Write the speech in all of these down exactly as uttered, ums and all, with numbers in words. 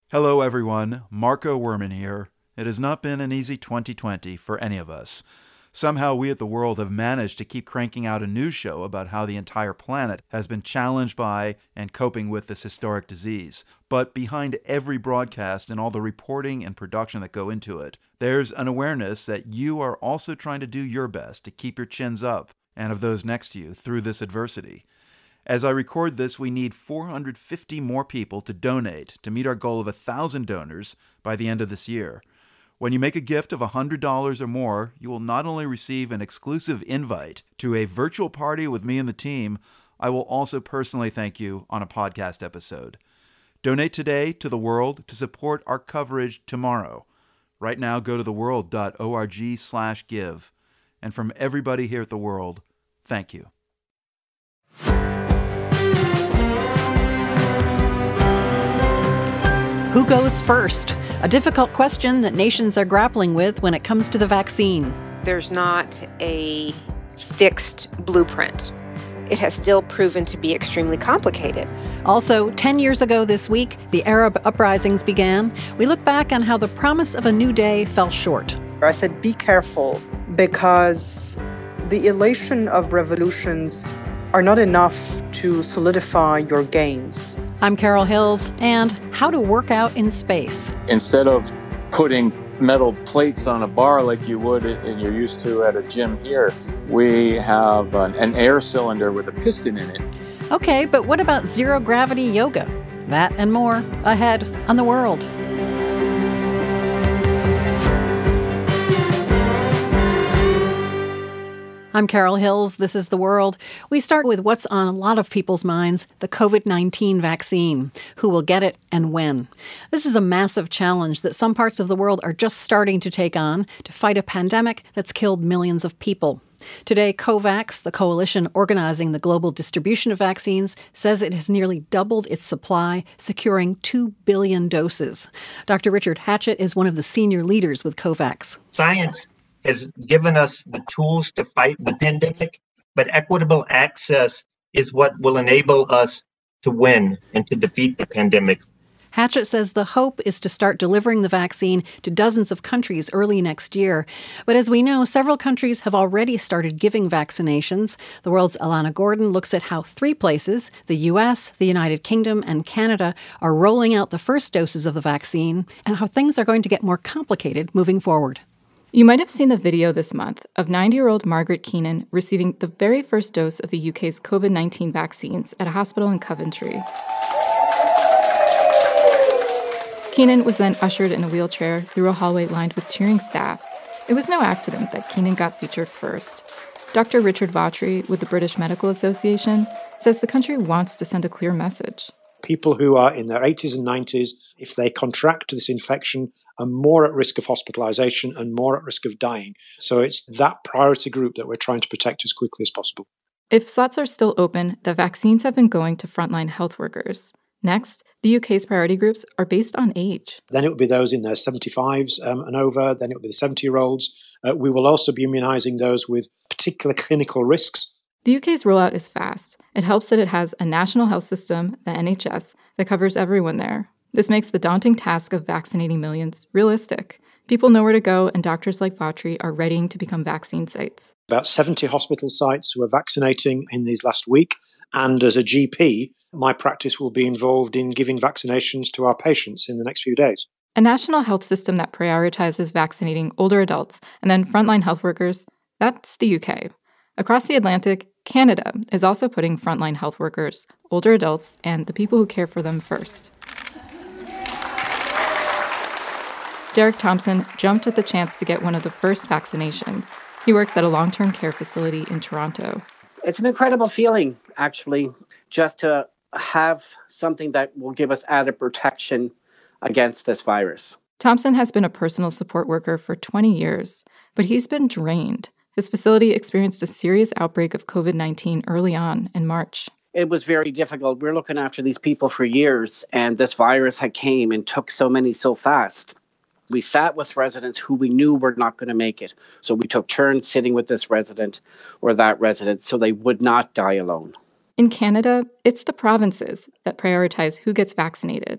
Hello everyone, Marco Werman here. It has not been an easy twenty twenty for any of us. Somehow we at The World have managed to keep cranking out a news show about how the entire planet has been challenged by and coping with this historic disease. But behind every broadcast and all the reporting and production that go into it, there's an awareness that you are also trying to do your best to keep your chins up and of those next to you through this adversity. As I record this, we need four hundred fifty more people to donate to meet our goal of one thousand donors by the end of this year. When you make a gift of one hundred dollars or more, you will not only receive an exclusive invite to a virtual party with me and the team, I will also personally thank you on a podcast episode. Donate today to The World to support our coverage tomorrow. Right now, go to theworld dot org slash give. And from everybody here at The World, thank you. Who goes first? A difficult question that nations are grappling with when it comes to the vaccine. There's not a fixed blueprint. It has still proven to be extremely complicated. Also, ten years ago this week, the Arab uprisings began. We look back on how the promise of a new day fell short. I said, be careful, because the elation of revolutions are not enough to solidify your gains. I'm Carol Hills, and how to work out in space. Instead of putting metal plates on a bar like you would and you're used to at a gym here, we have an, an air cylinder with a piston in it. Okay, but what about zero gravity yoga? That and more ahead on The World. I'm Carol Hills. This is The World. We start with what's on a lot of people's minds, the covid nineteen vaccine. Who will get it and when? This is a massive challenge that some parts of the world are just starting to take on to fight a pandemic that's killed millions of people. Today, COVAX, the coalition organizing the global distribution of vaccines, says it has nearly doubled its supply, securing two billion doses. Doctor Richard Hatchett is one of the senior leaders with COVAX. Science has given us the tools to fight the pandemic, but equitable access is what will enable us to win and to defeat the pandemic. Hatchett says the hope is to start delivering the vaccine to dozens of countries early next year. But as we know, several countries have already started giving vaccinations. The World's Alana Gordon looks at how three places, the U S, the United Kingdom, and Canada, are rolling out the first doses of the vaccine, and how things are going to get more complicated moving forward. You might have seen the video this month of ninety-year-old Margaret Keenan receiving the very first dose of the U K's covid nineteen vaccines at a hospital in Coventry. Keenan was then ushered in a wheelchair through a hallway lined with cheering staff. It was no accident that Keenan got featured first. Doctor Richard Vautry with the British Medical Association says the country wants to send a clear message. People who are in their eighties and nineties, if they contract this infection, are more at risk of hospitalization and more at risk of dying. So it's that priority group that we're trying to protect as quickly as possible. If slots are still open, the vaccines have been going to frontline health workers. Next, the U K's priority groups are based on age. Then it will be those in their seventy-fives um, and over. Then it will be the seventy-year-olds. Uh, we will also be immunizing those with particular clinical risks. The U K's rollout is fast. It helps that it has a national health system, the N H S, that covers everyone there. This makes the daunting task of vaccinating millions realistic. People know where to go, and doctors like Vautry are readying to become vaccine sites. About seventy hospital sites who are vaccinating in these last week. And as a G P, my practice will be involved in giving vaccinations to our patients in the next few days. A national health system that prioritizes vaccinating older adults and then frontline health workers, that's the U K. Across the Atlantic, Canada is also putting frontline health workers, older adults, and the people who care for them first. Derek Thompson jumped at the chance to get one of the first vaccinations. He works at a long-term care facility in Toronto. It's an incredible feeling, actually, just to have something that will give us added protection against this virus. Thompson has been a personal support worker for twenty years, but he's been drained. His facility experienced a serious outbreak of covid nineteen early on in March. It was very difficult. We were looking after these people for years, and this virus had came and took so many so fast. We sat with residents who we knew were not going to make it. So we took turns sitting with this resident or that resident so they would not die alone. In Canada, it's the provinces that prioritize who gets vaccinated.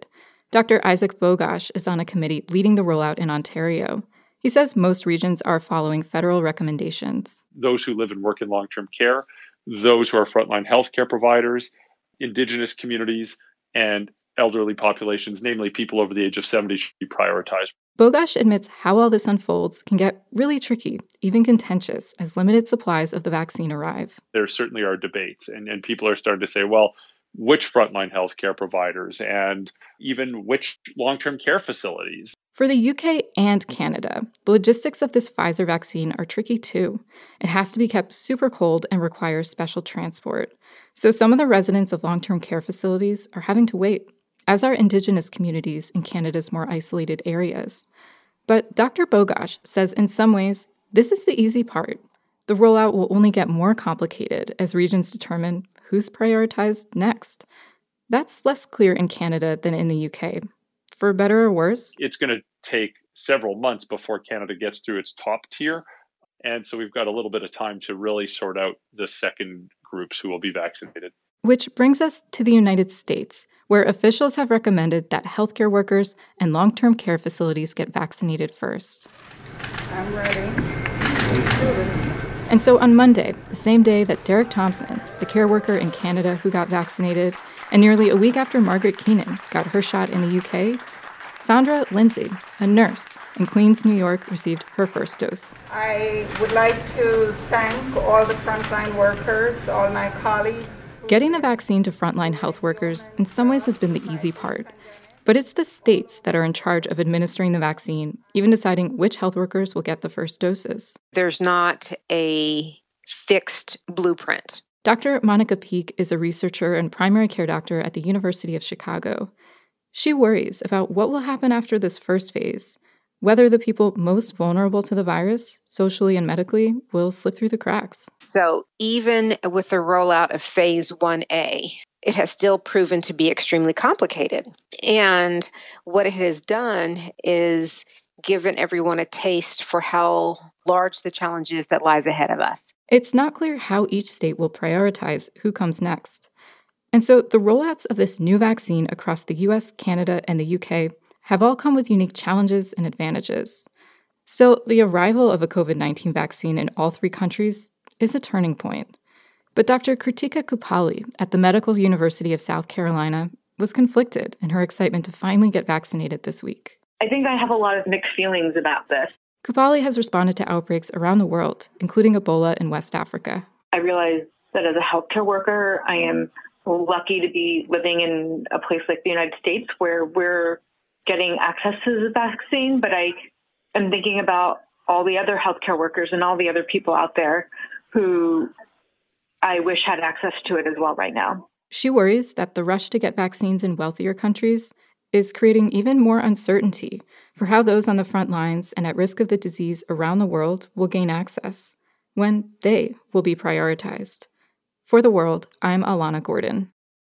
Doctor Isaac Bogosh is on a committee leading the rollout in Ontario. He says most regions are following federal recommendations. Those who live and work in long-term care, those who are frontline healthcare providers, Indigenous communities, and elderly populations, namely people over the age of seventy, should be prioritized. Bogosh admits how all this unfolds can get really tricky, even contentious, as limited supplies of the vaccine arrive. There certainly are debates, and, and people are starting to say, well, which frontline healthcare providers and even which long-term care facilities? For the U K and Canada, the logistics of this Pfizer vaccine are tricky too. It has to be kept super cold and requires special transport. So some of the residents of long-term care facilities are having to wait, as are Indigenous communities in Canada's more isolated areas. But Doctor Bogosh says in some ways, this is the easy part. The rollout will only get more complicated as regions determine who's prioritized next. That's less clear in Canada than in the U K. For better or worse, it's going to take several months before Canada gets through its top tier. And so we've got a little bit of time to really sort out the second groups who will be vaccinated. Which brings us to the United States, where officials have recommended that healthcare workers and long-term care facilities get vaccinated first. I'm ready. Let's do this. And so on Monday, the same day that Derek Thompson, the care worker in Canada who got vaccinated, and nearly a week after Margaret Keenan got her shot in the U K, Sandra Lindsay, a nurse in Queens, New York, received her first dose. I would like to thank all the frontline workers, all my colleagues. Getting the vaccine to frontline health workers in some ways has been the easy part. But it's the states that are in charge of administering the vaccine, even deciding which health workers will get the first doses. There's not a fixed blueprint. Doctor Monica Peak is a researcher and primary care doctor at the University of Chicago. She worries about what will happen after this first phase, whether the people most vulnerable to the virus, socially and medically, will slip through the cracks. So even with the rollout of phase one A, it has still proven to be extremely complicated. And what it has done is given everyone a taste for how large the challenge is that lies ahead of us. It's not clear how each state will prioritize who comes next. And so the rollouts of this new vaccine across the U S, Canada, and the U K have all come with unique challenges and advantages. Still, the arrival of a covid nineteen vaccine in all three countries is a turning point. But Doctor Kritika Kupali at the Medical University of South Carolina was conflicted in her excitement to finally get vaccinated this week. I think I have a lot of mixed feelings about this. Kupali has responded to outbreaks around the world, including Ebola in West Africa. I realize that as a healthcare worker, I am lucky to be living in a place like the United States where we're getting access to the vaccine, but I am thinking about all the other healthcare workers and all the other people out there who I wish had access to it as well right now. She worries that the rush to get vaccines in wealthier countries is creating even more uncertainty for how those on the front lines and at risk of the disease around the world will gain access, when they will be prioritized. For The World, I'm Alana Gordon.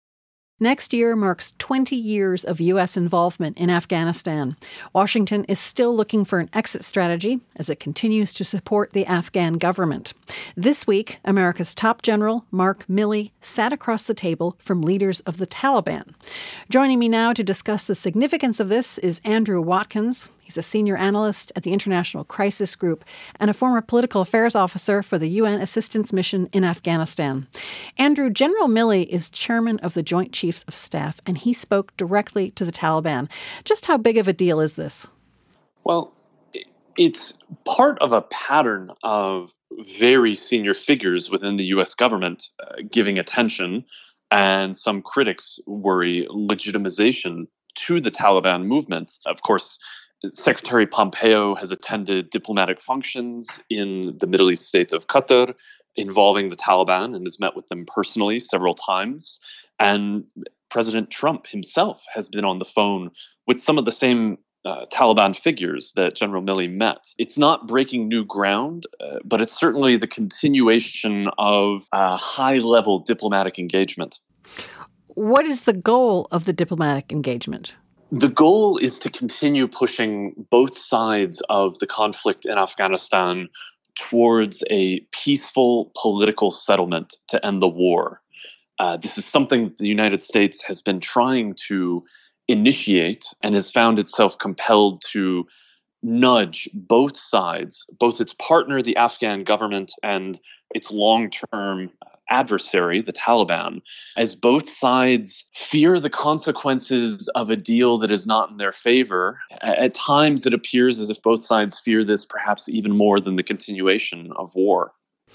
Next year marks twenty years of U S involvement in Afghanistan. Washington is still looking for an exit strategy as it continues to support the Afghan government. This week, America's top general, Mark Milley, sat across the table from leaders of the Taliban. Joining me now to discuss the significance of this is Andrew Watkins. He's a senior analyst at the International Crisis Group and a former political affairs officer for the U N Assistance Mission in Afghanistan. Andrew, General Milley is chairman of the Joint Chiefs of Staff, and he spoke directly to the Taliban. Just how big of a deal is this? Well, it's part of a pattern of very senior figures within the U S government uh, giving attention, and some critics worry legitimization to the Taliban movement. Of course, Secretary Pompeo has attended diplomatic functions in the Middle East state of Qatar involving the Taliban and has met with them personally several times. And President Trump himself has been on the phone with some of the same uh, Taliban figures that General Milley met. It's not breaking new ground, uh, but it's certainly the continuation of uh, high-level diplomatic engagement. What is the goal of the diplomatic engagement? The goal is to continue pushing both sides of the conflict in Afghanistan towards a peaceful political settlement to end the war. Uh, this is something the United States has been trying to initiate and has found itself compelled to nudge both sides, both its partner, the Afghan government, and its long-term adversary, the Taliban, as both sides fear the consequences of a deal that is not in their favor. At times, it appears as if both sides fear this perhaps even more than the continuation of war.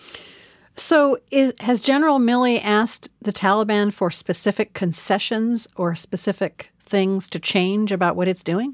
So is, has General Milley asked the Taliban for specific concessions or specific things to change about what it's doing?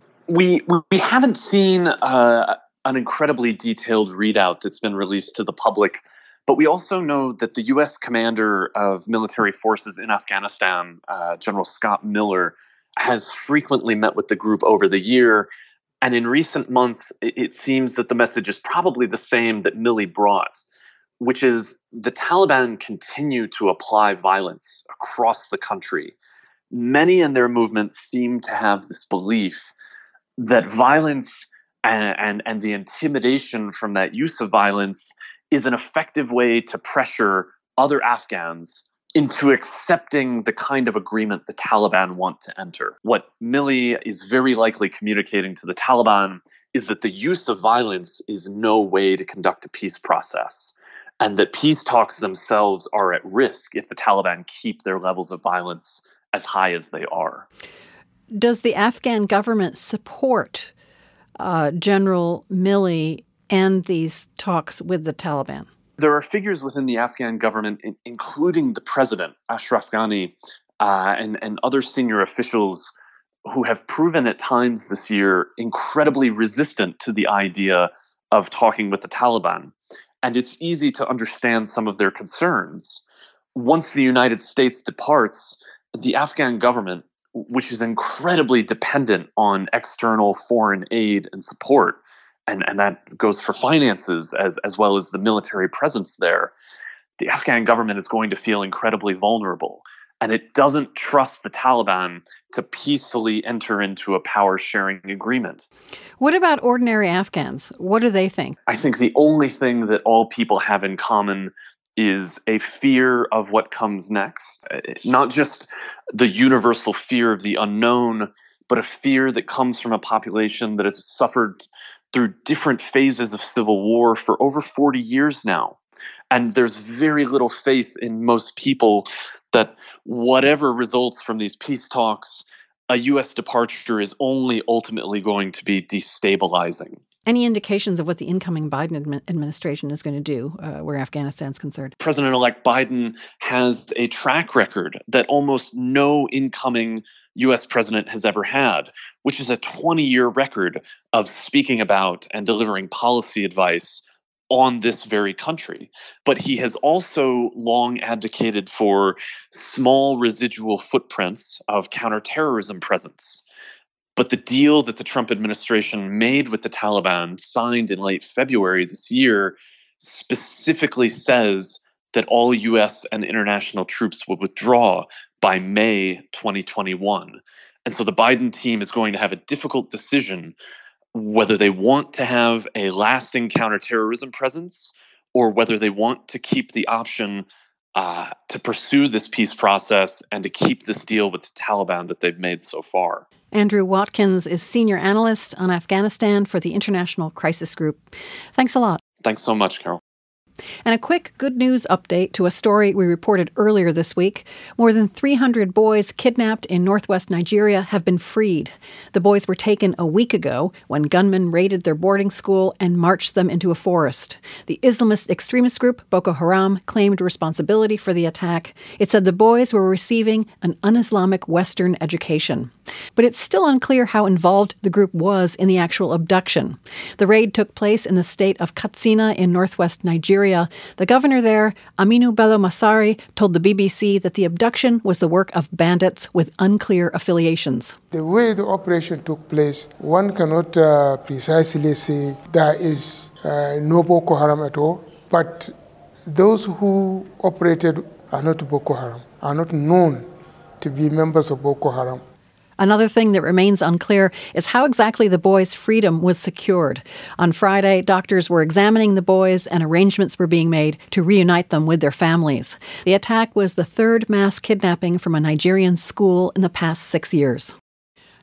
We we haven't seen uh, an incredibly detailed readout that's been released to the public, but we also know that the U S commander of military forces in Afghanistan, uh, General Scott Miller, has frequently met with the group over the year. And in recent months, it, it seems that the message is probably the same that Milley brought, which is the Taliban continue to apply violence across the country. Many in their movement seem to have this belief that violence and, and, and the intimidation from that use of violence is an effective way to pressure other Afghans into accepting the kind of agreement the Taliban want to enter. What Milley is very likely communicating to the Taliban is that the use of violence is no way to conduct a peace process, and that peace talks themselves are at risk if the Taliban keep their levels of violence as high as they are. Does the Afghan government support uh, General Milley and these talks with the Taliban? There are figures within the Afghan government, in, including the president, Ashraf Ghani, uh, and, and other senior officials who have proven at times this year incredibly resistant to the idea of talking with the Taliban. And it's easy to understand some of their concerns. Once the United States departs, the Afghan government, which is incredibly dependent on external foreign aid and support, and, and that goes for finances as, as well as the military presence there, the Afghan government is going to feel incredibly vulnerable. And it doesn't trust the Taliban to peacefully enter into a power-sharing agreement. What about ordinary Afghans? What do they think? I think the only thing that all people have in common is a fear of what comes next. Not just the universal fear of the unknown, but a fear that comes from a population that has suffered through different phases of civil war for over forty years now. And there's very little faith in most people that whatever results from these peace talks, a U S departure is only ultimately going to be destabilizing. Any indications of what the incoming Biden admi- administration is going to do uh, where Afghanistan's concerned? President-elect Biden has a track record that almost no incoming U S president has ever had, which is a twenty-year record of speaking about and delivering policy advice on this very country. But he has also long advocated for small residual footprints of counterterrorism presence. But the deal that the Trump administration made with the Taliban, signed in late February this year, specifically says that all U S and international troops will withdraw by May twenty twenty-one. And so the Biden team is going to have a difficult decision whether they want to have a lasting counterterrorism presence or whether they want to keep the option uh, to pursue this peace process and to keep this deal with the Taliban that they've made so far. Andrew Watkins is senior analyst on Afghanistan for the International Crisis Group. Thanks a lot. Thanks so much, Carol. And a quick good news update to a story we reported earlier this week. More than three hundred boys kidnapped in northwest Nigeria have been freed. The boys were taken a week ago when gunmen raided their boarding school and marched them into a forest. The Islamist extremist group Boko Haram claimed responsibility for the attack. It said the boys were receiving an un-Islamic Western education. But it's still unclear how involved the group was in the actual abduction. The raid took place in the state of Katsina in northwest Nigeria. The governor there, Aminu Bello Masari, told the B B C that the abduction was the work of bandits with unclear affiliations. The way the operation took place, one cannot uh, precisely say there is uh, no Boko Haram at all, but those who operated are not Boko Haram, are not known to be members of Boko Haram. Another thing that remains unclear is how exactly the boys' freedom was secured. On Friday, doctors were examining the boys and arrangements were being made to reunite them with their families. The attack was the third mass kidnapping from a Nigerian school in the past six years.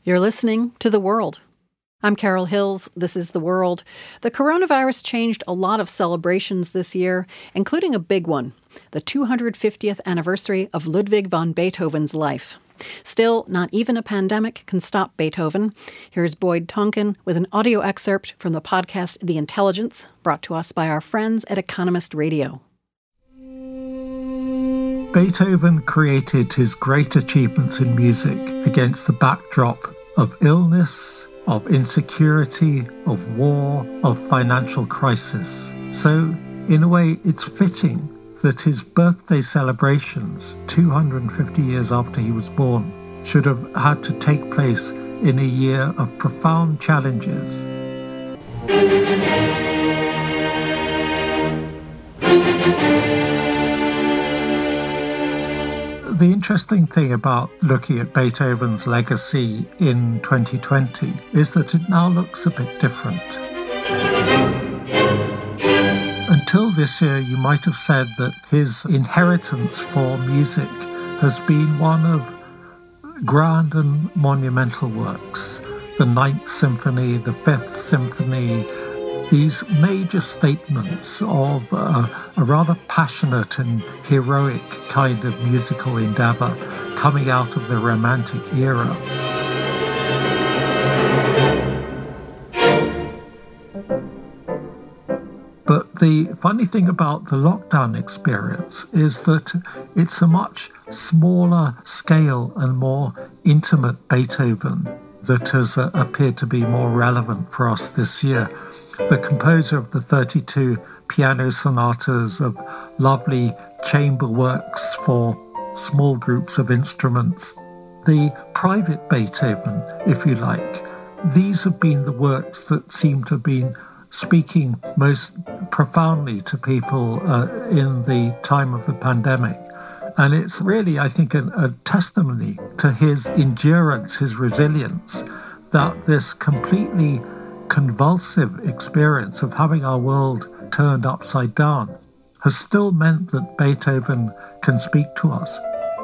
You're listening to The World. I'm Carol Hills. This is The World. The coronavirus changed a lot of celebrations this year, including a big one, the two hundred fiftieth anniversary of Ludwig van Beethoven's life. Still, not even a pandemic can stop Beethoven. Here's Boyd Tonkin with an audio excerpt from the podcast The Intelligence, brought to us by our friends at Economist Radio. Beethoven created his great achievements in music against the backdrop of illness, of insecurity, of war, of financial crisis. So, in a way, it's fitting that his birthday celebrations, two hundred fifty years after he was born, should have had to take place in a year of profound challenges. The interesting thing about looking at Beethoven's legacy in twenty twenty is that it now looks a bit different. Until this year, you might have said that his inheritance for music has been one of grand and monumental works. The Ninth Symphony, the Fifth Symphony, these major statements of uh, a rather passionate and heroic kind of musical endeavor coming out of the Romantic era. But the funny thing about the lockdown experience is that it's a much smaller scale and more intimate Beethoven that has uh, appeared to be more relevant for us this year. The composer of the thirty-two piano sonatas, of lovely chamber works for small groups of instruments, the private Beethoven, if you like, these have been the works that seem to have been speaking most profoundly to people uh, in the time of the pandemic. And it's really, I think, a, a testimony to his endurance, his resilience, that this completely convulsive experience of having our world turned upside down has still meant that Beethoven can speak to us.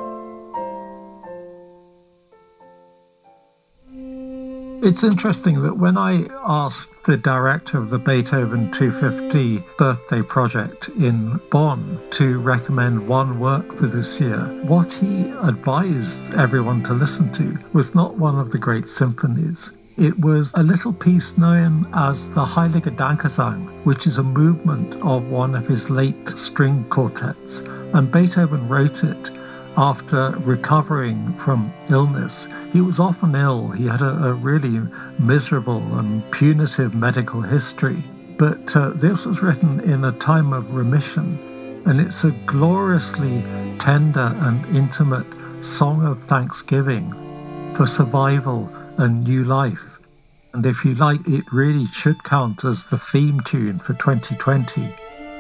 It's interesting that when I asked the director of the Beethoven two hundred fifty birthday project in Bonn to recommend one work for this year, what he advised everyone to listen to was not one of the great symphonies. It was a little piece known as the Heilige Dankesang, which is a movement of one of his late string quartets. And Beethoven wrote it after recovering from illness. He was often ill. He had a, a really miserable and punitive medical history. But uh, this was written in a time of remission. And it's a gloriously tender and intimate song of thanksgiving for survival and new life. And if you like, it really should count as the theme tune for twenty twenty.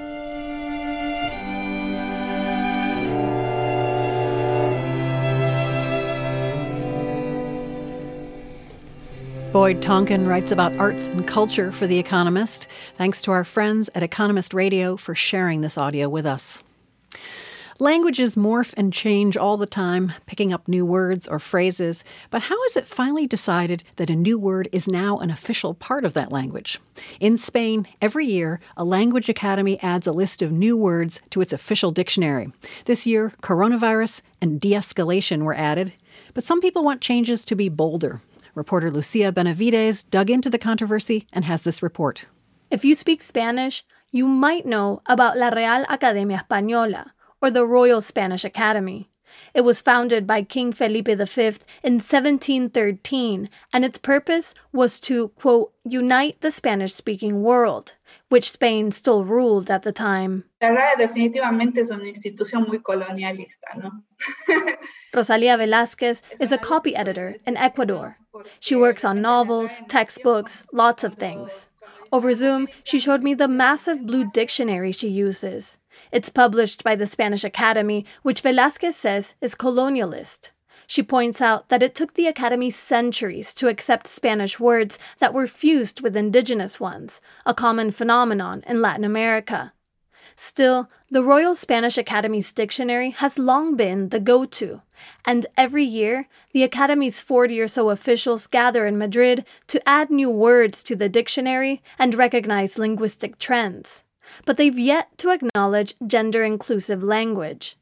Boyd Tonkin writes about arts and culture for The Economist. Thanks to our friends at Economist Radio for sharing this audio with us. Languages morph and change all the time, picking up new words or phrases. But how is it finally decided that a new word is now an official part of that language? In Spain, every year, a language academy adds a list of new words to its official dictionary. This year, coronavirus and de-escalation were added. But some people want changes to be bolder. Reporter Lucia Benavides dug into the controversy and has this report. If you speak Spanish, you might know about La Real Academia Española, or the Royal Spanish Academy. It was founded by King Felipe the Fifth in seventeen thirteen, and its purpose was to, quote, unite the Spanish-speaking world, which Spain still ruled at the time. La R A E definitivamente es una institución muy colonialista, ¿no? Rosalia Velázquez is a copy editor in Ecuador. She works on novels, textbooks, lots of things. Over Zoom, she showed me the massive blue dictionary she uses. It's published by the Spanish Academy, which Velázquez says is colonialist. She points out that it took the Academy centuries to accept Spanish words that were fused with indigenous ones, a common phenomenon in Latin America. Still, the Royal Spanish Academy's dictionary has long been the go-to, and every year, the Academy's forty or so officials gather in Madrid to add new words to the dictionary and recognize linguistic trends. But they've yet to acknowledge gender-inclusive language.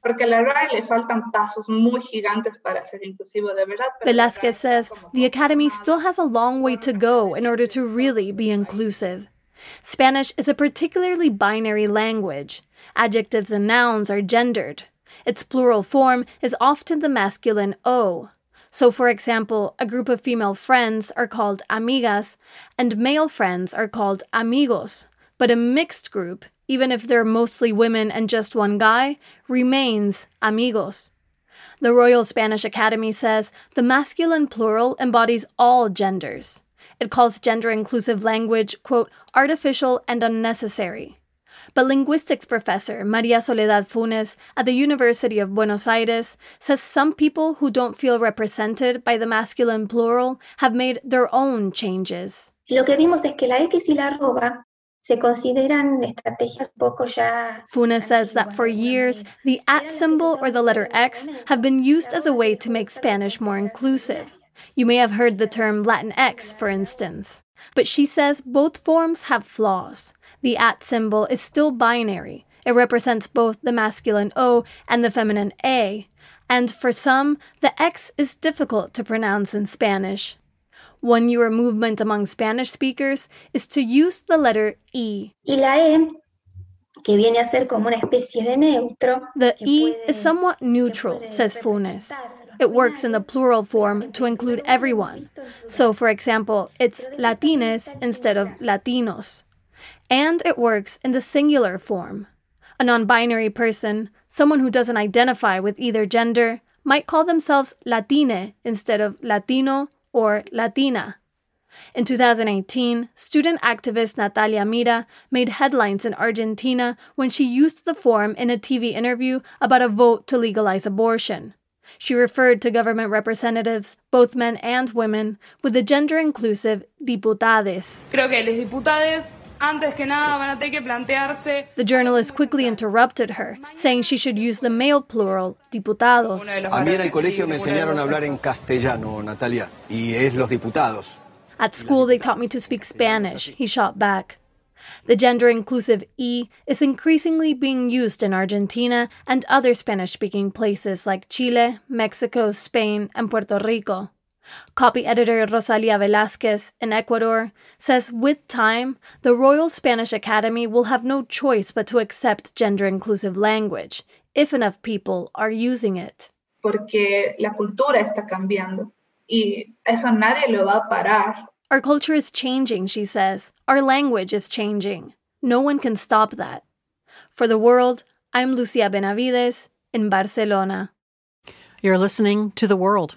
Velázquez says the Academy still has a long way to go in order to really be inclusive. Spanish is a particularly binary language. Adjectives and nouns are gendered. Its plural form is often the masculine o. So, for example, a group of female friends are called amigas, and male friends are called amigos. But a mixed group, even if they're mostly women and just one guy, remains amigos. The Royal Spanish Academy says the masculine plural embodies all genders. It calls gender-inclusive language, quote, artificial and unnecessary. But linguistics professor María Soledad Funes at the University of Buenos Aires says some people who don't feel represented by the masculine plural have made their own changes. Lo que vimos es que la X y la arroba se consideran estrategias poco ya. Funes says that for years, the at symbol or the letter X have been used as a way to make Spanish more inclusive. You may have heard the term Latinx, for instance. But she says both forms have flaws. The at symbol is still binary. It represents both the masculine O and the feminine A. And for some, the X is difficult to pronounce in Spanish. One newer movement among Spanish speakers is to use the letter E. Y la E, que viene a ser como una especie de neutro. The E is somewhat neutral, says Funes. It works in the plural form to include everyone. So, for example, it's Latines instead of Latinos. And it works in the singular form. A non-binary person, someone who doesn't identify with either gender, might call themselves Latine instead of Latino or Latina. In two thousand eighteen, student activist Natalia Mira made headlines in Argentina when she used the form in a T V interview about a vote to legalize abortion. She referred to government representatives, both men and women, with the gender-inclusive diputades. Creo que les diputades, antes que nada, van a tener que plantearse. The journalist quickly interrupted her, saying she should use the male plural, diputados. A mí en el colegio me enseñaron a hablar en castellano, Natalia, y es los diputados. At school, they taught me to speak Spanish, he shot back. The gender-inclusive E is increasingly being used in Argentina and other Spanish-speaking places like Chile, Mexico, Spain, and Puerto Rico. Copy editor Rosalia Velázquez in Ecuador says with time, the Royal Spanish Academy will have no choice but to accept gender-inclusive language, if enough people are using it. Porque la cultura está cambiando, y eso nadie lo va a parar. Our culture is changing, she says. Our language is changing. No one can stop that. For The World, I'm Lucia Benavides in Barcelona. You're listening to The World.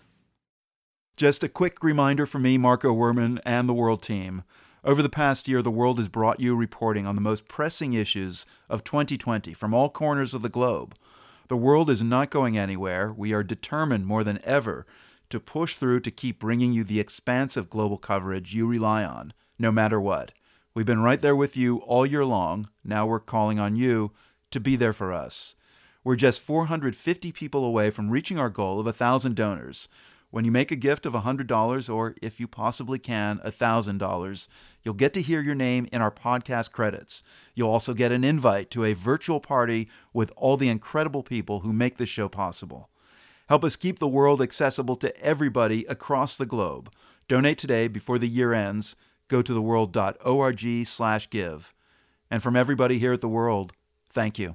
Just a quick reminder from me, Marco Werman, and the World team. Over the past year, The World has brought you reporting on the most pressing issues of twenty twenty from all corners of the globe. The World is not going anywhere. We are determined more than ever to push through to keep bringing you the expansive global coverage you rely on, no matter what. We've been right there with you all year long. Now we're calling on you to be there for us. We're just four hundred fifty people away from reaching our goal of one thousand donors. When you make a gift of one hundred dollars, or if you possibly can, one thousand dollars, you'll get to hear your name in our podcast credits. You'll also get an invite to a virtual party with all the incredible people who make this show possible. Help us keep the world accessible to everybody across the globe. Donate today before the year ends. Go to theworld.org slash give. And from everybody here at The World, thank you.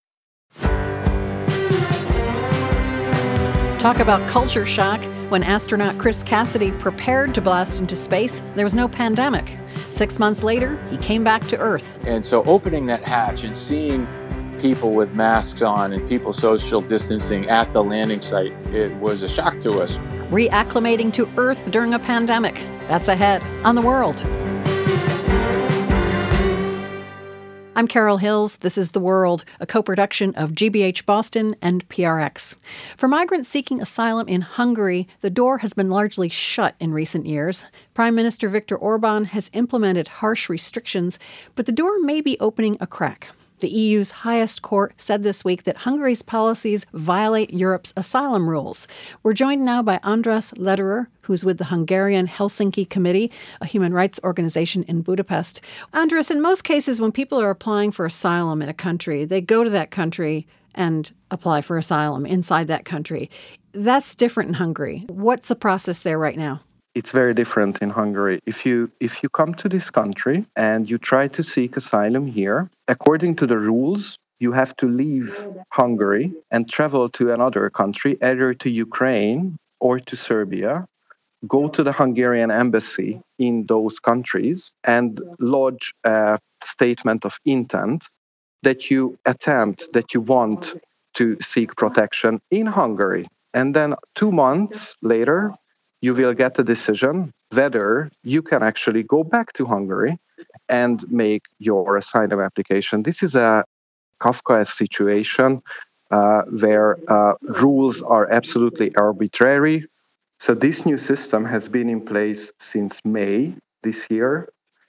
Talk about culture shock. When astronaut Chris Cassidy prepared to blast into space, there was no pandemic. Six months later, he came back to Earth. And so opening that hatch and seeing people with masks on and people social distancing at the landing site, it was a shock to us. Reacclimating to Earth during a pandemic. That's ahead on The World. I'm Carol Hills. This is The World, a co-production of G B H Boston and P R X. For migrants seeking asylum in Hungary, the door has been largely shut in recent years. Prime Minister Viktor Orban has implemented harsh restrictions, but the door may be opening a crack. The E U's highest court said this week that Hungary's policies violate Europe's asylum rules. We're joined now by András Lederer, who's with the Hungarian Helsinki Committee, a human rights organization in Budapest. András, in most cases, when people are applying for asylum in a country, they go to that country and apply for asylum inside that country. That's different in Hungary. What's the process there right now? It's very different in Hungary. If you if you come to this country and you try to seek asylum here, according to the rules, you have to leave Hungary and travel to another country, either to Ukraine or to Serbia, go to the Hungarian embassy in those countries and lodge a statement of intent that you attempt, that you want to seek protection in Hungary. And then two months later, you will get a decision whether you can actually go back to Hungary and make your asylum application. This is a Kafkaesque situation uh, where uh, rules are absolutely arbitrary. So this new system has been in place since May this year.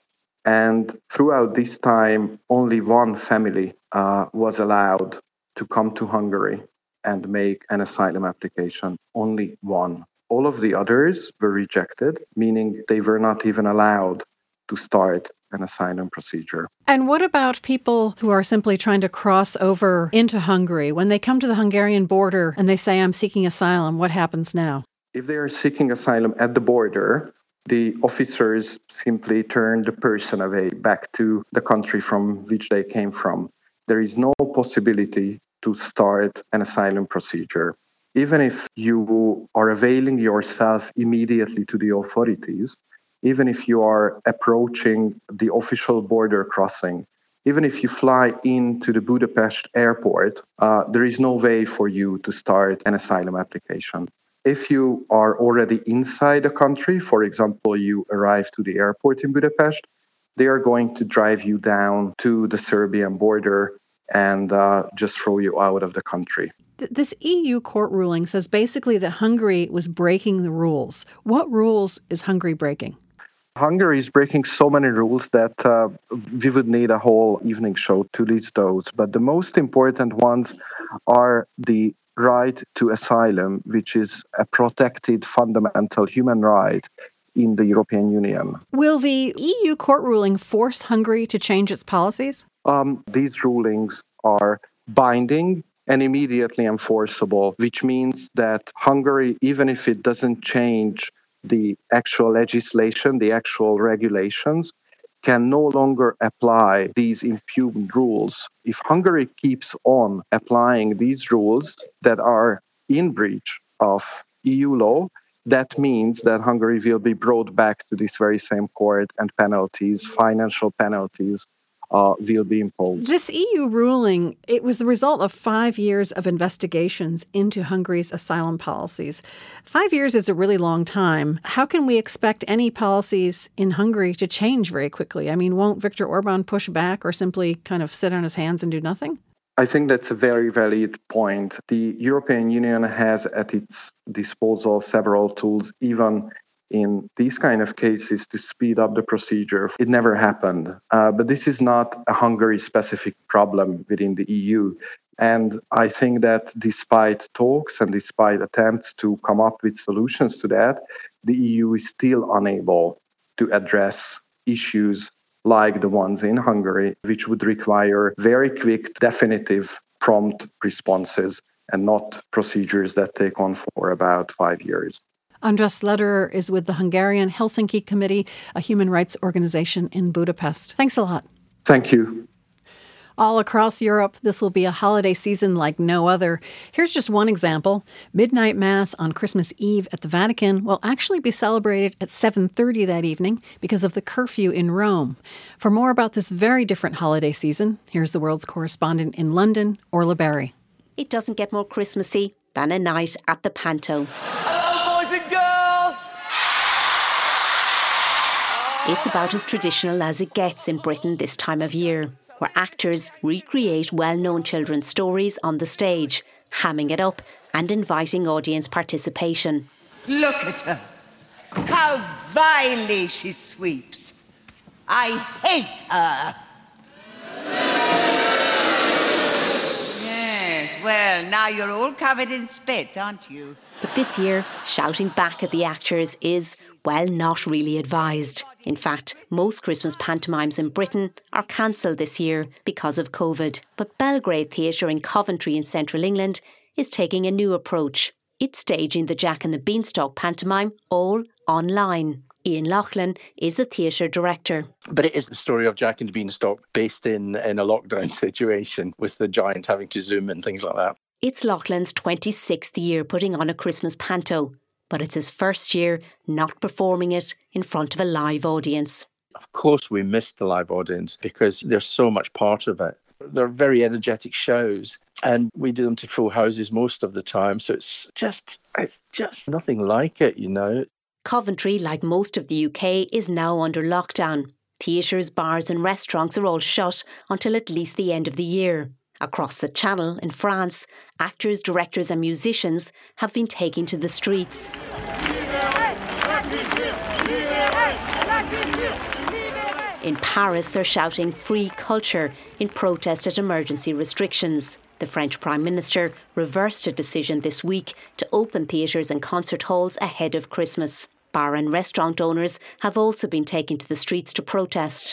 And throughout this time, only one family uh, was allowed to come to Hungary and make an asylum application. Only one. All of the others were rejected, meaning they were not even allowed to start an asylum procedure. And what about people who are simply trying to cross over into Hungary? When they come to the Hungarian border and they say, I'm seeking asylum, what happens now? If they are seeking asylum at the border, the officers simply turn the person away back to the country from which they came from. There is no possibility to start an asylum procedure. Even if you are availing yourself immediately to the authorities, even if you are approaching the official border crossing, even if you fly into the Budapest airport, uh, there is no way for you to start an asylum application. If you are already inside the country, for example, you arrive to the airport in Budapest, they are going to drive you down to the Serbian border and uh, just throw you out of the country. This E U court ruling says basically that Hungary was breaking the rules. What rules is Hungary breaking? Hungary is breaking so many rules that uh, we would need a whole evening show to list those. But the most important ones are the right to asylum, which is a protected fundamental human right in the European Union. Will the E U court ruling force Hungary to change its policies? Um, these rulings are binding and immediately enforceable, which means that Hungary, even if it doesn't change the actual legislation, the actual regulations, can no longer apply these impugned rules. If Hungary keeps on applying these rules that are in breach of E U law, that means that Hungary will be brought back to this very same court and penalties, financial penalties, Uh, will be imposed. This E U ruling, it was the result of five years of investigations into Hungary's asylum policies. Five years is a really long time. How can we expect any policies in Hungary to change very quickly? I mean, won't Viktor Orban push back or simply kind of sit on his hands and do nothing? I think that's a very valid point. The European Union has at its disposal several tools, even in these kind of cases, to speed up the procedure. It never happened. Uh, but this is not a Hungary-specific problem within the E U. And I think that despite talks and despite attempts to come up with solutions to that, the E U is still unable to address issues like the ones in Hungary, which would require very quick, definitive, prompt responses and not procedures that take on for about five years. András Lederer is with the Hungarian Helsinki Committee, a human rights organization in Budapest. Thanks a lot. Thank you. All across Europe, this will be a holiday season like no other. Here's just one example. Midnight Mass on Christmas Eve at the Vatican will actually be celebrated at seven thirty that evening because of the curfew in Rome. For more about this very different holiday season, here's the world's correspondent in London, Orla Barry. It doesn't get more Christmassy than a night at the Panto. It's about as traditional as it gets in Britain this time of year, where actors recreate well-known children's stories on the stage, hamming it up and inviting audience participation. Look at her. How vilely she sweeps. I hate her. well, now you're all covered in spit, aren't you? But this year, shouting back at the actors is, well, not really advised. In fact, most Christmas pantomimes in Britain are cancelled this year because of COVID. But Belgrade Theatre in Coventry in central England is taking a new approach. It's staging the Jack and the Beanstalk pantomime all online. Ian Loughlin is the theatre director. But it is the story of Jack and the Beanstalk based in, in a lockdown situation with the giant having to zoom and things like that. It's Loughlin's twenty-sixth year putting on a Christmas panto, but it's his first year not performing it in front of a live audience. Of course we missed the live audience because there's so much part of it. They're very energetic shows and we do them to full houses most of the time. So it's just, it's just nothing like it, you know. Coventry, like most of the U K, is now under lockdown. Theatres, bars and restaurants are all shut until at least the end of the year. Across the Channel, in France, actors, directors and musicians have been taking to the streets. In Paris, they're shouting "Free culture" in protest at emergency restrictions. The French Prime Minister reversed a decision this week to open theatres and concert halls ahead of Christmas. Bar and restaurant owners have also been taken to the streets to protest.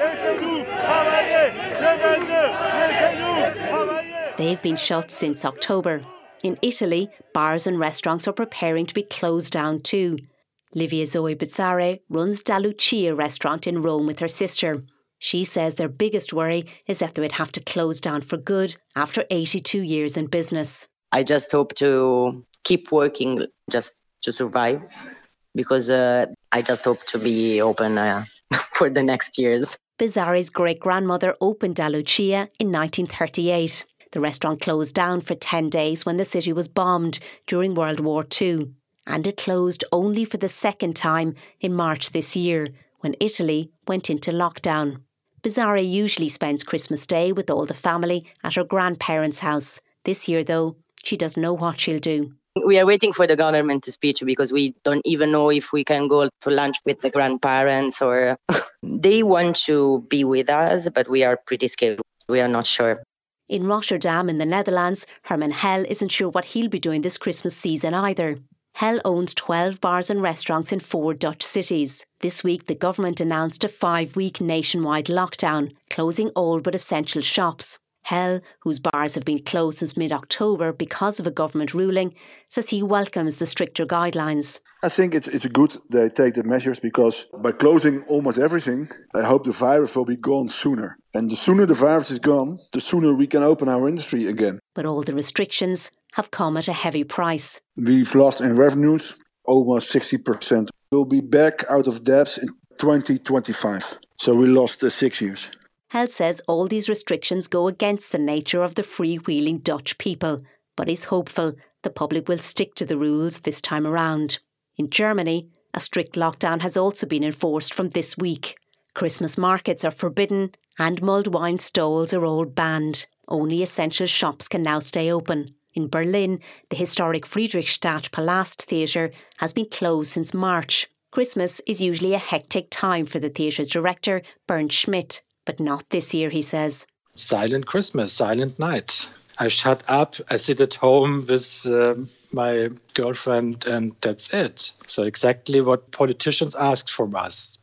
They've been shut since October. In Italy, bars and restaurants are preparing to be closed down too. Livia Zoe Bizzarre runs Da Lucia restaurant in Rome with her sister. She says their biggest worry is that they would have to close down for good after eighty-two years in business. I just hope to keep working just to survive because uh, I just hope to be open uh, for the next years. Bizzarre's great-grandmother opened Da Lucia in nineteen thirty-eight. The restaurant closed down for ten days when the city was bombed during World War Two. And it closed only for the second time in March this year, when Italy went into lockdown. Bizzarre usually spends Christmas Day with all the family at her grandparents' house. This year, though, she doesn't know what she'll do. We are waiting for the government to speak because we don't even know if we can go to lunch with the grandparents or they want to be with us, but we are pretty scared. We are not sure. In Rotterdam in the Netherlands, Herman Hell isn't sure what he'll be doing this Christmas season either. Hell owns twelve bars and restaurants in four Dutch cities. This week, the government announced a five-week nationwide lockdown, closing all but essential shops. Hell, whose bars have been closed since mid-October because of a government ruling, says he welcomes the stricter guidelines. I think it's it's good they take the measures because by closing almost everything, I hope the virus will be gone sooner. And the sooner the virus is gone, the sooner we can open our industry again. But all the restrictions have come at a heavy price. We've lost in revenues almost sixty percent. We'll be back out of debts in twenty twenty-five. So we lost uh, six years. Hell says all these restrictions go against the nature of the freewheeling Dutch people, but he's hopeful the public will stick to the rules this time around. In Germany, a strict lockdown has also been enforced from this week. Christmas markets are forbidden and mulled wine stalls are all banned. Only essential shops can now stay open. In Berlin, the historic Friedrichstadt Palast Theatre has been closed since March. Christmas is usually a hectic time for the theatre's director, Bernd Schmidt. But not this year, he says. Silent Christmas, silent night. I shut up, I sit at home with uh, my girlfriend and that's it. So exactly what politicians asked from us.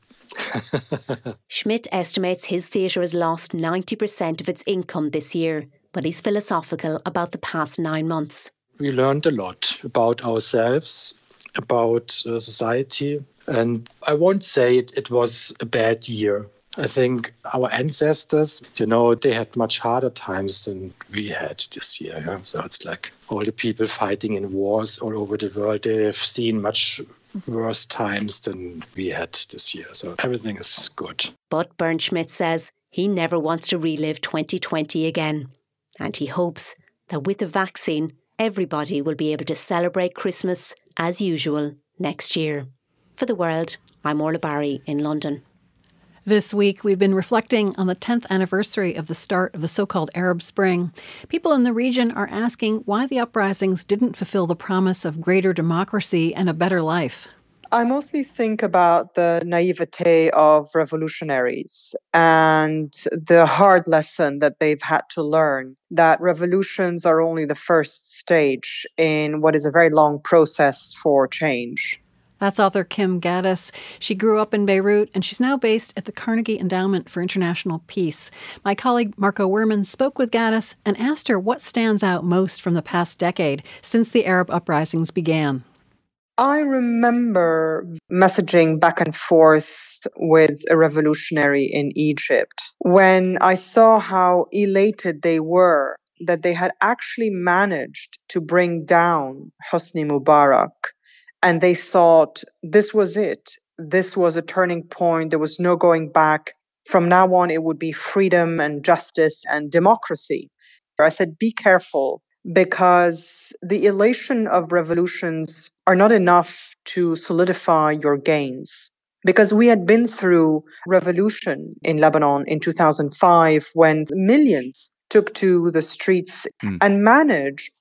Schmidt estimates his theatre has lost ninety percent of its income this year, but he's philosophical about the past nine months. We learned a lot about ourselves, about uh, society, and I won't say it, it was a bad year. I think our ancestors, you know, they had much harder times than we had this year. Yeah? So it's like all the people fighting in wars all over the world, they have seen much worse times than we had this year. So everything is good. But Bernd Schmidt says he never wants to relive twenty twenty again. And he hopes that with the vaccine, everybody will be able to celebrate Christmas as usual next year. For The World, I'm Orla Barry in London. This week, we've been reflecting on the tenth anniversary of the start of the so-called Arab Spring. People in the region are asking why the uprisings didn't fulfill the promise of greater democracy and a better life. I mostly think about the naivete of revolutionaries and the hard lesson that they've had to learn, that revolutions are only the first stage in what is a very long process for change. That's author Kim Gaddis. She grew up in Beirut, and she's now based at the Carnegie Endowment for International Peace. My colleague Marco Werman spoke with Gaddis and asked her what stands out most from the past decade since the Arab uprisings began. I remember messaging back and forth with a revolutionary in Egypt when I saw how elated they were that they had actually managed to bring down Hosni Mubarak. And they thought this was it. This was a turning point. There was no going back. From now on, it would be freedom and justice and democracy. I said, be careful, because the elation of revolutions are not enough to solidify your gains. Because we had been through revolution in Lebanon in two thousand five when millions took to the streets mm. and managed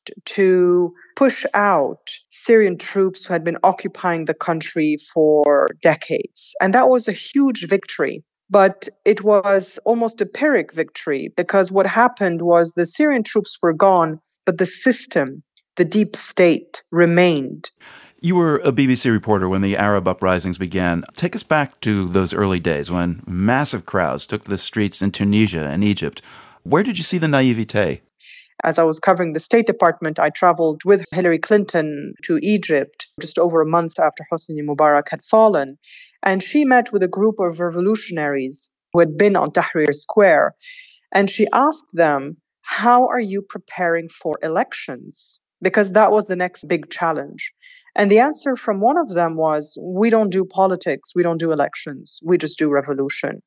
to push out Syrian troops who had been occupying the country for decades. And that was a huge victory. But it was almost a Pyrrhic victory, because what happened was the Syrian troops were gone, but the system, the deep state, remained. You were a B B C reporter when the Arab uprisings began. Take us back to those early days when massive crowds took the streets in Tunisia and Egypt. Where did you see the naivete? As I was covering the State Department, I traveled with Hillary Clinton to Egypt just over a month after Hosni Mubarak had fallen. And she met with a group of revolutionaries who had been on Tahrir Square. And she asked them, how are you preparing for elections? Because that was the next big challenge. And the answer from one of them was, we don't do politics, we don't do elections, we just do revolution.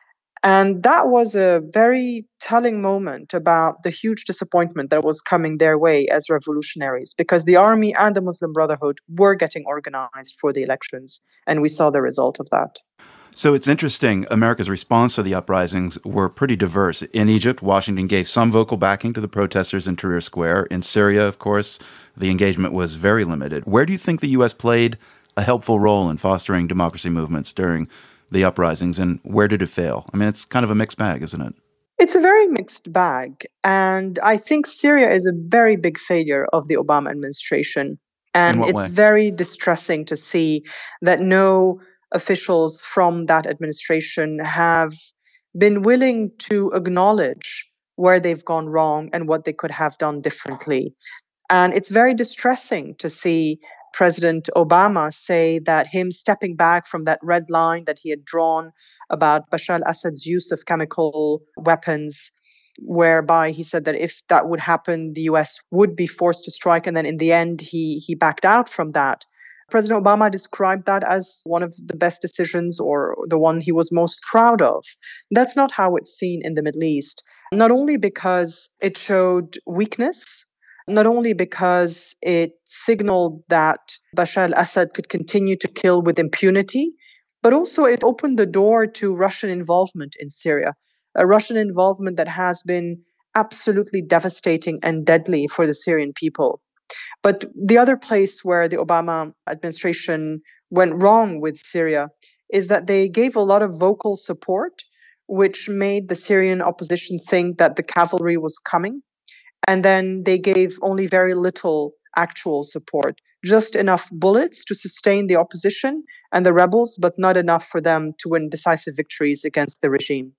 And that was a very telling moment about the huge disappointment that was coming their way as revolutionaries, because the army and the Muslim Brotherhood were getting organized for the elections, and we saw the result of that. So it's interesting, America's response to the uprisings were pretty diverse. In Egypt, Washington gave some vocal backing to the protesters in Tahrir Square. In Syria, of course, the engagement was very limited. Where do you think the U S played a helpful role in fostering democracy movements during the uprisings, and where did it fail? I mean, it's kind of a mixed bag, isn't it? It's a very mixed bag. And I think Syria is a very big failure of the Obama administration. And it's way? very distressing to see that no officials from that administration have been willing to acknowledge where they've gone wrong and what they could have done differently. And it's very distressing to see President Obama say that him stepping back from that red line that he had drawn about Bashar al-Assad's use of chemical weapons, whereby he said that if that would happen, the U S would be forced to strike. And then in the end, he he backed out from that. President Obama described that as one of the best decisions, or the one he was most proud of. That's not how it's seen in the Middle East, not only because it showed weakness, not only because it signaled that Bashar al-Assad could continue to kill with impunity, but also it opened the door to Russian involvement in Syria, a Russian involvement that has been absolutely devastating and deadly for the Syrian people. But the other place where the Obama administration went wrong with Syria is that they gave a lot of vocal support, which made the Syrian opposition think that the cavalry was coming. And then they gave only very little actual support, just enough bullets to sustain the opposition and the rebels, but not enough for them to win decisive victories against the regime.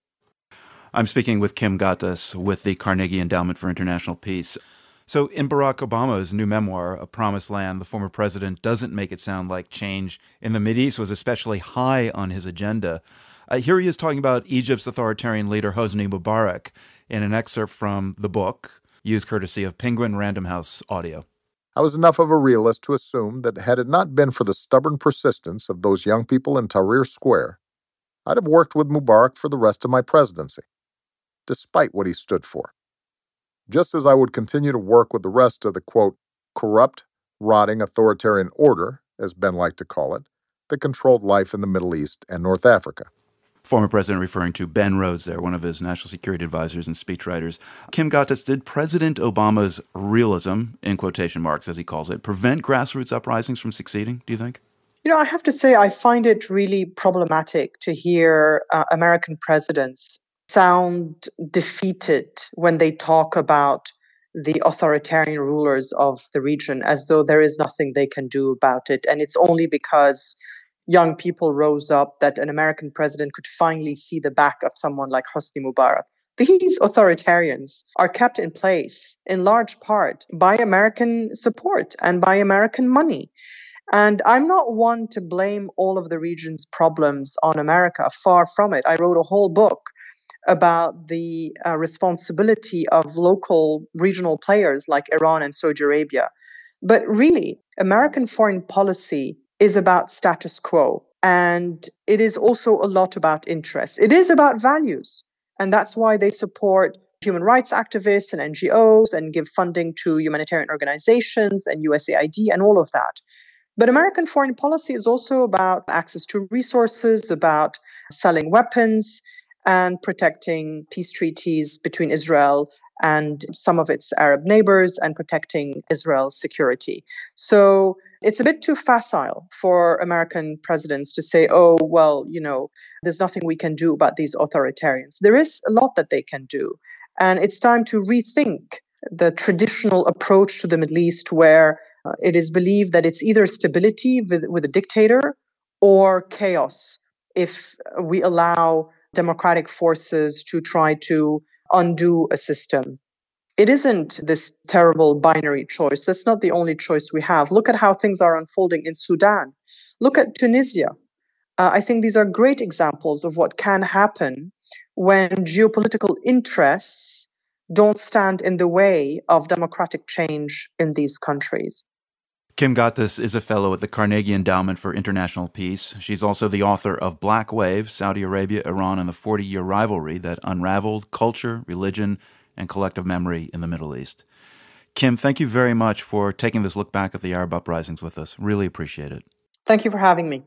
I'm speaking with Kim Gaddis with the Carnegie Endowment for International Peace. So in Barack Obama's new memoir, A Promised Land, the former president doesn't make it sound like change in the Mideast was especially high on his agenda. Uh, here he is talking about Egypt's authoritarian leader, Hosni Mubarak, in an excerpt from the book, used courtesy of Penguin Random House Audio. I was enough of a realist to assume that had it not been for the stubborn persistence of those young people in Tahrir Square, I'd have worked with Mubarak for the rest of my presidency, despite what he stood for. Just as I would continue to work with the rest of the, quote, corrupt, rotting authoritarian order, as Ben liked to call it, that controlled life in the Middle East and North Africa. Former president referring to Ben Rhodes there, one of his national security advisors and speechwriters. Kim Gaddis, did President Obama's realism, in quotation marks as he calls it, prevent grassroots uprisings from succeeding, do you think? You know, I have to say, I find it really problematic to hear uh, American presidents sound defeated when they talk about the authoritarian rulers of the region as though there is nothing they can do about it. And it's only because young people rose up that an American president could finally see the back of someone like Hosni Mubarak. These authoritarians are kept in place in large part by American support and by American money. And I'm not one to blame all of the region's problems on America. Far from it. I wrote a whole book about the uh, responsibility of local regional players like Iran and Saudi Arabia. But really, American foreign policy is about status quo. And it is also a lot about interests. It is about values. And that's why they support human rights activists and N G Os and give funding to humanitarian organizations and U S A I D and all of that. But American foreign policy is also about access to resources, about selling weapons, and protecting peace treaties between Israel and some of its Arab neighbors and protecting Israel's security. So it's a bit too facile for American presidents to say, oh, well, you know, there's nothing we can do about these authoritarians. There is a lot that they can do. And it's time to rethink the traditional approach to the Middle East, where uh, it is believed that it's either stability with, with a dictator or chaos if we allow democratic forces to try to undo a system. It isn't this terrible binary choice. That's not the only choice we have. Look at how things are unfolding in Sudan. Look at Tunisia. Uh, I think these are great examples of what can happen when geopolitical interests don't stand in the way of democratic change in these countries. Kim Ghattas is a fellow at the Carnegie Endowment for International Peace. She's also the author of Black Wave, Saudi Arabia, Iran, and the forty-year rivalry that unraveled culture, religion, and collective memory in the Middle East. Kim, thank you very much for taking this look back at the Arab uprisings with us. Really appreciate it. Thank you for having me.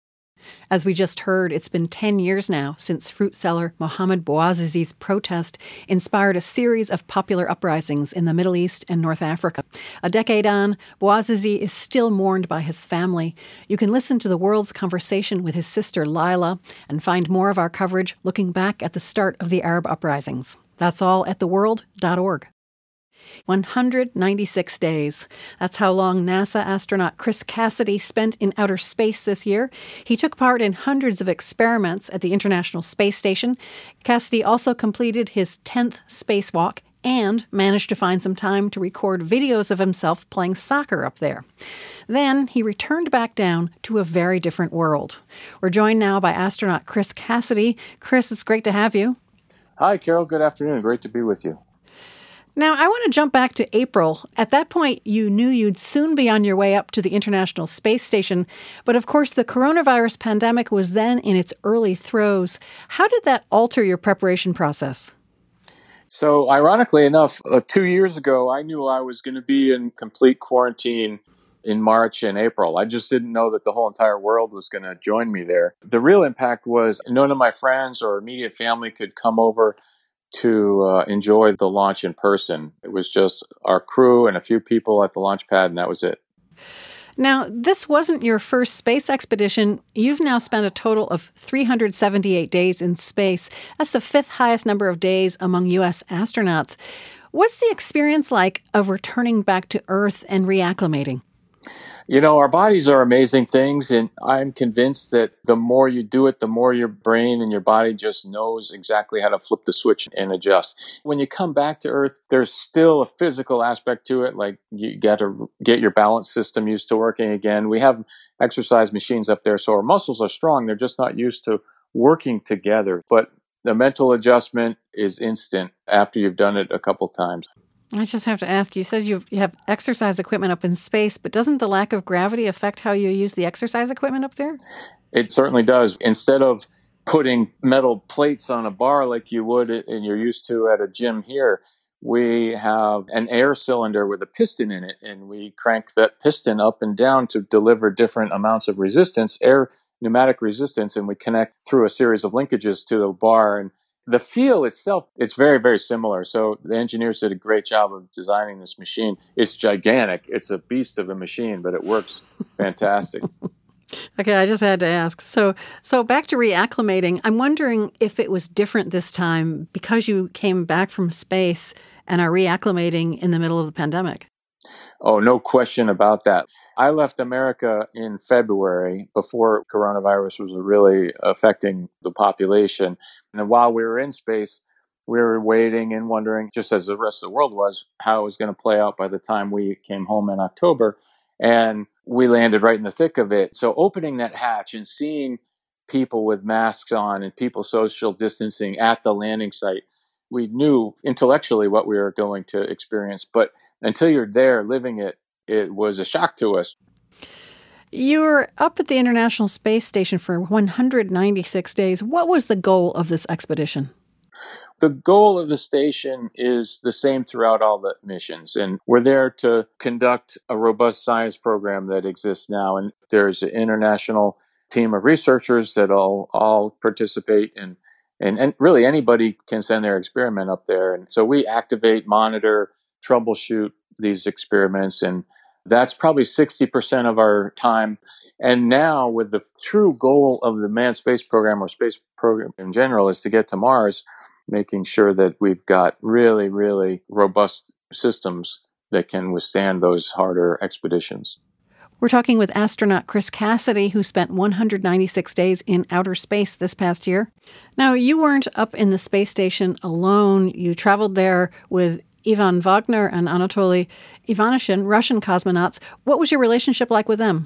As we just heard, it's been ten years now since fruit seller Mohamed Bouazizi's protest inspired a series of popular uprisings in the Middle East and North Africa. A decade on, Bouazizi is still mourned by his family. You can listen to the world's conversation with his sister Lila and find more of our coverage looking back at the start of the Arab uprisings. That's all at the world dot org. one hundred ninety-six days. That's how long NASA astronaut Chris Cassidy spent in outer space this year. He took part in hundreds of experiments at the International Space Station. Cassidy also completed his tenth spacewalk and managed to find some time to record videos of himself playing soccer up there. Then he returned back down to a very different world. We're joined now by astronaut Chris Cassidy. Chris, it's great to have you. Hi, Carol. Good afternoon. Great to be with you. Now, I want to jump back to April. At that point, you knew you'd soon be on your way up to the International Space Station. But of course, the coronavirus pandemic was then in its early throes. How did that alter your preparation process? So, ironically enough, uh, two years ago, I knew I was going to be in complete quarantine in March and April. I just didn't know that the whole entire world was going to join me there. The real impact was none of my friends or immediate family could come over to uh, enjoy the launch in person. It was just our crew and a few people at the launch pad, and that was it. Now, this wasn't your first space expedition. You've now spent a total of three hundred seventy-eight days in space. That's the fifth highest number of days among U S astronauts. What's the experience like of returning back to Earth and reacclimating? You know, our bodies are amazing things, and I'm convinced that the more you do it, the more your brain and your body just knows exactly how to flip the switch and adjust. When you come back to Earth, there's still a physical aspect to it, like you got to get your balance system used to working again. We have exercise machines up there, so our muscles are strong. They're just not used to working together. But the mental adjustment is instant after you've done it a couple times. I just have to ask, you said you have exercise equipment up in space, but doesn't the lack of gravity affect how you use the exercise equipment up there? It certainly does. Instead of putting metal plates on a bar like you would and you're used to at a gym here, we have an air cylinder with a piston in it, and we crank that piston up and down to deliver different amounts of resistance, air pneumatic resistance, and we connect through a series of linkages to the bar. And the feel itself, it's very, very similar. So the engineers did a great job of designing this machine. It's gigantic. It's a beast of a machine, but it works fantastic. Okay, I just had to ask. So, so back to reacclimating. I'm wondering if it was different this time because you came back from space and are reacclimating in the middle of the pandemic. Oh, no question about that. I left America in February before coronavirus was really affecting the population. And while we were in space, we were waiting and wondering, just as the rest of the world was, how it was going to play out by the time we came home in October. And we landed right in the thick of it. So opening that hatch and seeing people with masks on and people social distancing at the landing site, we knew intellectually what we were going to experience. But until you're there living it, it was a shock to us. You were up at the International Space Station for one hundred ninety-six days. What was the goal of this expedition? The goal of the station is the same throughout all the missions. And we're there to conduct a robust science program that exists now. And there's an international team of researchers that all, all participate in. And, and really anybody can send their experiment up there. And so we activate, monitor, troubleshoot these experiments. And that's probably sixty percent of our time. And now with the true goal of the manned space program or space program in general is to get to Mars, making sure that we've got really, really robust systems that can withstand those harder expeditions. We're talking with astronaut Chris Cassidy, who spent one hundred ninety-six days in outer space this past year. Now, you weren't up in the space station alone. You traveled there with Ivan Vagner and Anatoly Ivanishin, Russian cosmonauts. What was your relationship like with them?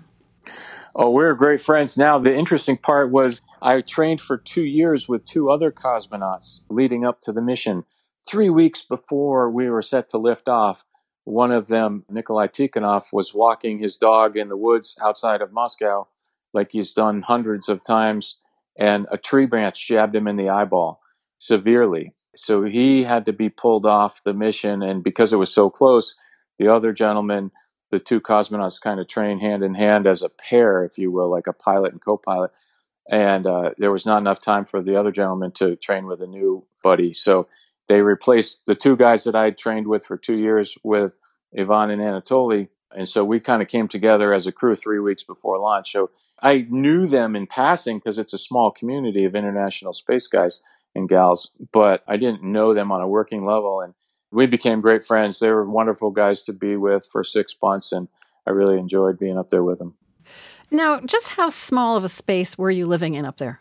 Oh, we're great friends now. The interesting part was I trained for two years with two other cosmonauts leading up to the mission. Three weeks before we were set to lift off, one of them, Nikolai Tikhonov, was walking his dog in the woods outside of Moscow, like he's done hundreds of times, and a tree branch jabbed him in the eyeball severely. So he had to be pulled off the mission, and because it was so close, the other gentleman, the two cosmonauts kind of trained hand in hand as a pair, if you will, like a pilot and co-pilot. And uh, there was not enough time for the other gentleman to train with a new buddy. So they replaced the two guys that I had trained with for two years with Ivan and Anatoly. And so we kind of came together as a crew three weeks before launch. So I knew them in passing because it's a small community of international space guys and gals, but I didn't know them on a working level. And we became great friends. They were wonderful guys to be with for six months, and I really enjoyed being up there with them. Now, just how small of a space were you living in up there?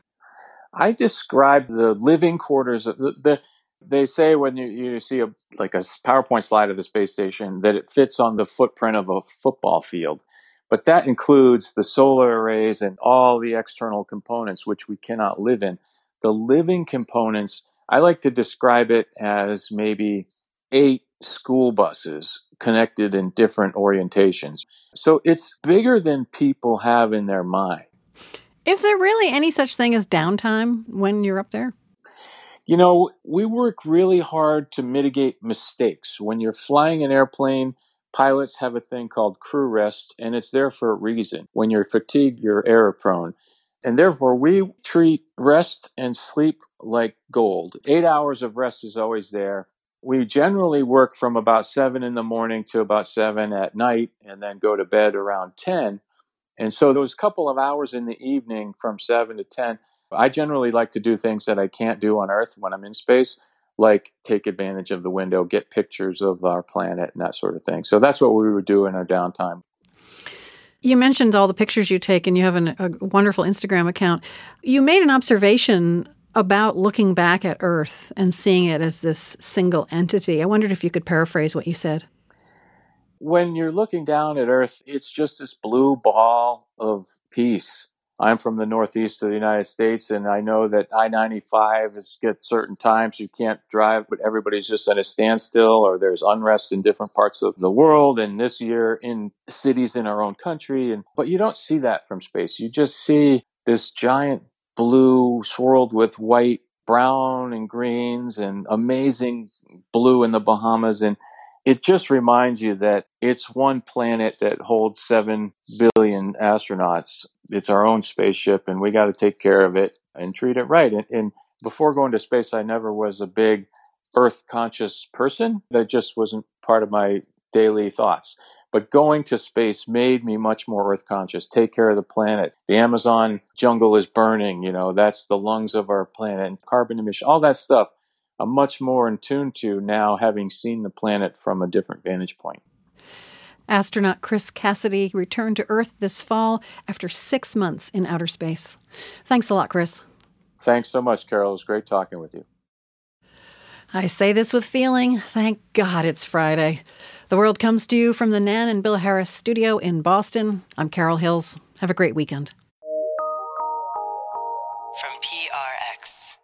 I described the living quarters of the, the they say when you, you see a like a PowerPoint slide of the space station that it fits on the footprint of a football field. But that includes the solar arrays and all the external components, which we cannot live in. The living components, I like to describe it as maybe eight school buses connected in different orientations. So it's bigger than people have in their mind. Is there really any such thing as downtime when you're up there? You know, we work really hard to mitigate mistakes. When you're flying an airplane, pilots have a thing called crew rest, and it's there for a reason. When you're fatigued, you're error prone. And therefore, we treat rest and sleep like gold. Eight hours of rest is always there. We generally work from about seven in the morning to about seven at night and then go to bed around ten. And so those couple of hours in the evening from seven to ten, I generally like to do things that I can't do on Earth when I'm in space, like take advantage of the window, get pictures of our planet and that sort of thing. So that's what we would do in our downtime. You mentioned all the pictures you take, and you have an, a wonderful Instagram account. You made an observation about looking back at Earth and seeing it as this single entity. I wondered if you could paraphrase what you said. When you're looking down at Earth, it's just this blue ball of peace. I'm from the northeast of the United States, and I know that I ninety-five is at certain times you can't drive, but everybody's just at a standstill, or there's unrest in different parts of the world, and this year in cities in our own country. And but you don't see that from space. You just see this giant blue swirled with white, brown, and greens, and amazing blue in the Bahamas. And it just reminds you that it's one planet that holds seven billion astronauts. It's our own spaceship, and we got to take care of it and treat it right. And, and before going to space, I never was a big Earth-conscious person. That just wasn't part of my daily thoughts. But going to space made me much more Earth conscious. Take care of the planet. The Amazon jungle is burning. You know, that's the lungs of our planet. And carbon emission, all that stuff, I'm much more in tune to now, having seen the planet from a different vantage point. Astronaut Chris Cassidy returned to Earth this fall after six months in outer space. Thanks a lot, Chris. Thanks so much, Carol. It was great talking with you. I say this with feeling. Thank God it's Friday. The World comes to you from the Nan and Bill Harris studio in Boston. I'm Carol Hills. Have a great weekend. From P R X.